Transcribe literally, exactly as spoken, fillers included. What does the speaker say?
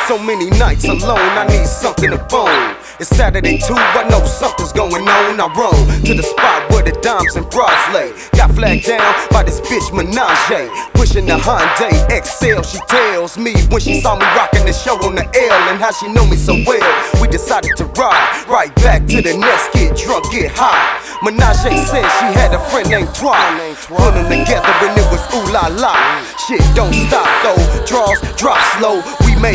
So many nights alone, I need something to phone. It's Saturday too, I know something's going on. I roll to the spot where the dimes and bras lay. Got flagged down by this bitch Menage, pushing the Hyundai X L. She tells me when she saw me rocking the show on the L, and how she know me so well. We decided to ride right back to the nest, get drunk, get high. Menage said she had a friend named Twan. Put them together and it was ooh la la. Shit don't stop though, draws drop slow. We made